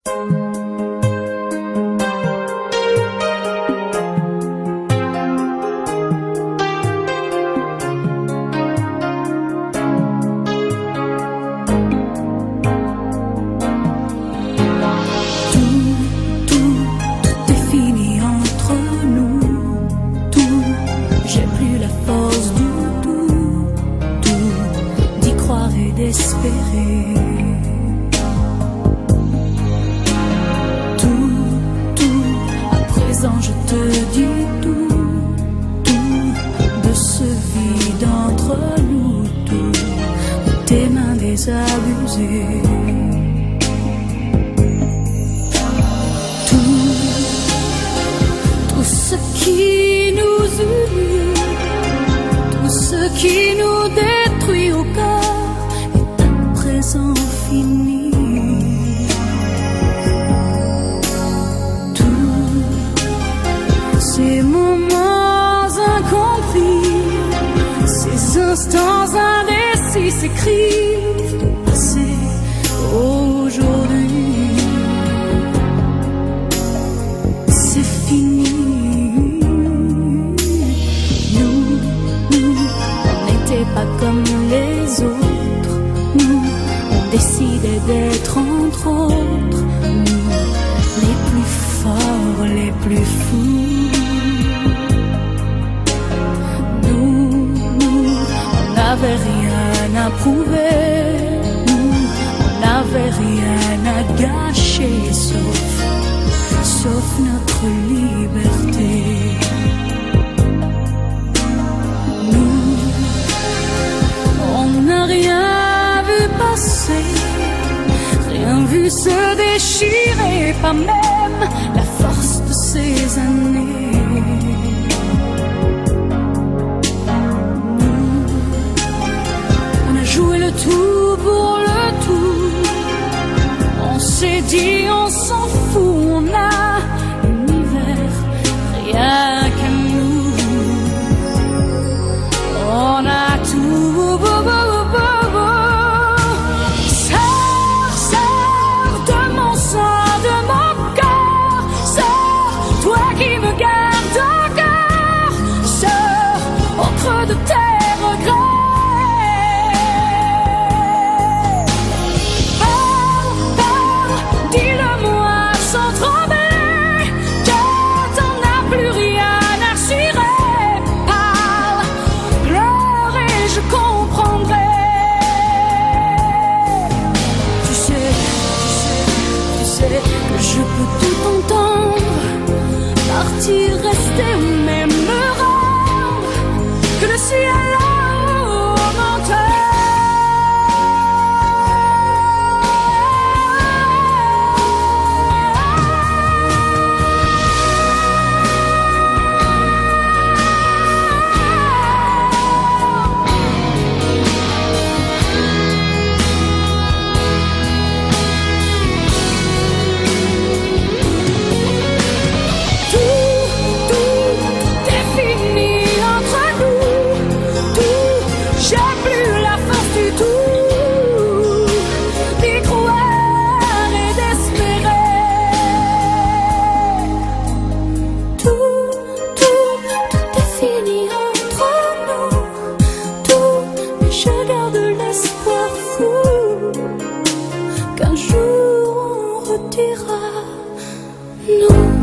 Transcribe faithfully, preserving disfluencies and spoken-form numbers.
Espérer tout, tout, à présent je te dis tout, tout, de ce vide entre nous, tout, de tes mains désabusées, tout, tout ce qui nous unit, tout ce qui nous détruit au cœur, sans fini. Tous ces moments incompris, ces instants indécis, ces cris du passé aujourd'hui, c'est fini. Nous, nous, on n'était pas comme les autres. Nous, décider d'être entre autres, nous, les plus forts, les plus fous. Nous, nous, on n'avait rien à prouver, nous, on n'avait rien à gâcher, sauf, sauf notre liberté. Nous, on n'a rien rien vu se déchirer, pas même la force de ces années. Nous, on a joué le tout pour le tout. On s'est dit on s'en fout, on a l'univers rien qu'à nous. On a tout beau, beau, beau. De tes regrets, parle, parle, dis-le-moi sans trembler, que t'en as plus rien à cirer. Parle, pleure et je comprendrai. Tu sais, tu sais, tu sais que je peux tout entendre, partir, rester ou même me rendre, que le ciel là-haut m'entend. Tout, tout, tout est fini entre nous. J'ai plus la force du tout d'y croire et d'espérer. Tout, tout, tout est fini entre nous. Tout, mais je garde l'espoir fou qu'un jour on redira non.